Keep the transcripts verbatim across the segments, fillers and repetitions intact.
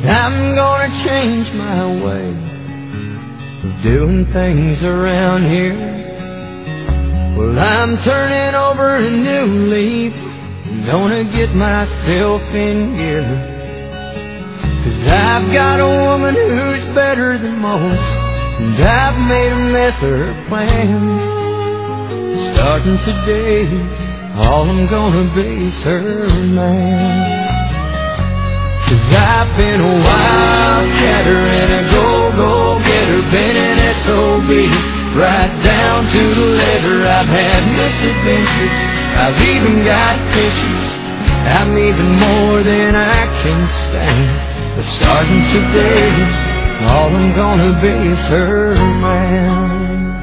I'm gonna change my way of doing things around here. Well, I'm turning over a new leaf, gonna get myself in gear. 'Cause I've got a woman who's better than most, and I've made a mess of her plans. Starting today, all I'm gonna be is her man. 'Cause I've been a wildcatter and a go-go-getter, been an S O B, right down to the letter. I've had misadventures, I've even got pictures, I'm even more than I can stand. But starting today, all I'm gonna be is her man.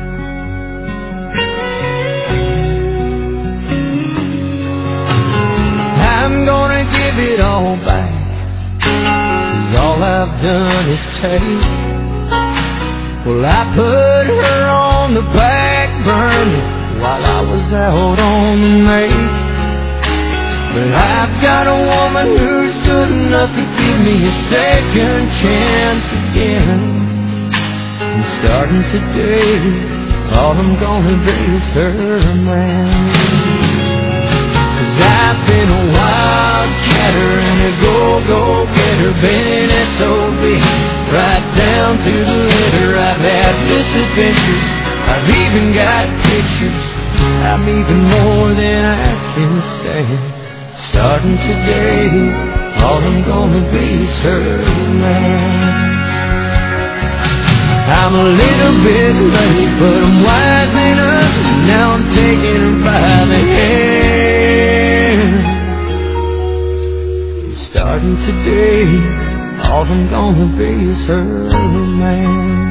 I'm gonna give it all back, 'cause all I've done is take. Well, I put her on the back burner while I was out on the make. But I've got a woman who's good enough to give me a second chance again. And starting today, all I'm gonna be is her man. 'Cause I've been a wildcatter and a go-go-getter, been an S O B, right down to the letter. I've had misadventures, I've even got pictures, I'm even more than I can stand. Starting today, all I'm gonna be is her man. I'm a little bit late, but I'm wising up. Now I'm taking her by the hand. Starting today, all I'm gonna be is her man.